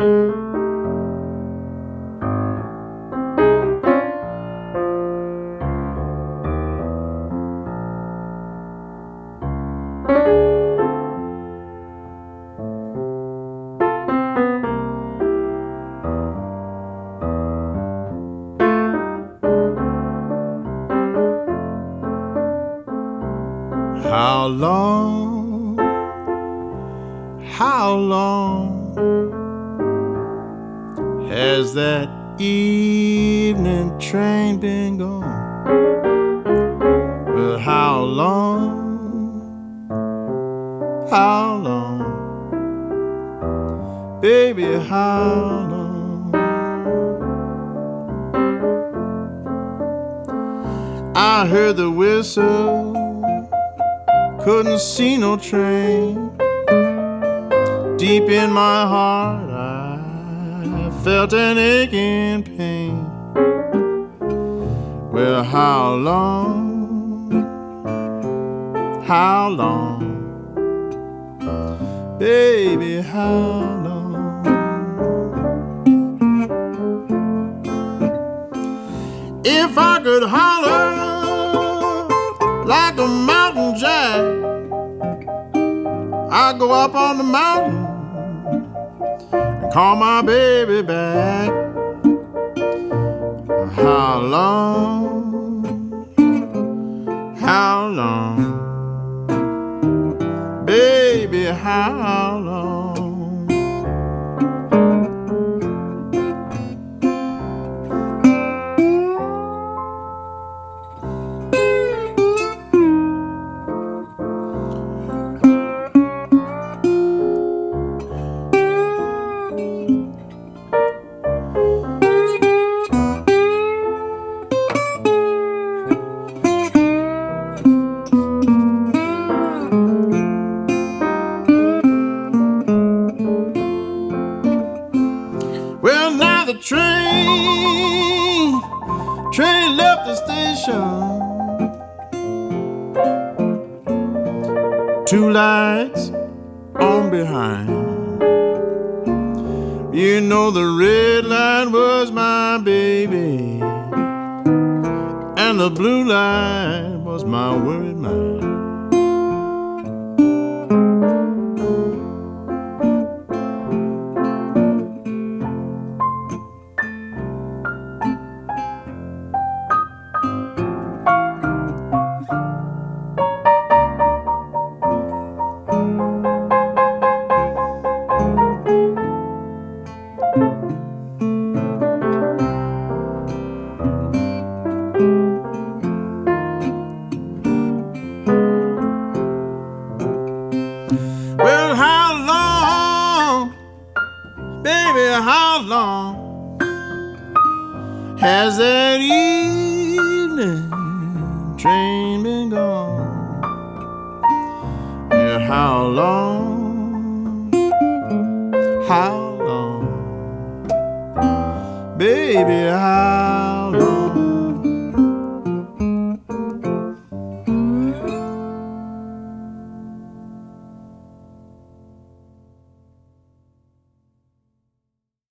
How long has that evening train been gone? Well, how long, baby, how long? I heard the whistle, couldn't see no train. Deep in my heart, I felt an aching pain. Well, how long, baby, how long? If I could holler like a mountain jack, I'd go up on the mountain and call my baby back. How long, baby, how long? Train left the station. Two lights on behind. You know the red light was my baby, and the blue light was my worried mind. Well, how long, baby, how long has that evening train been gone? Yeah, how long, baby, how long?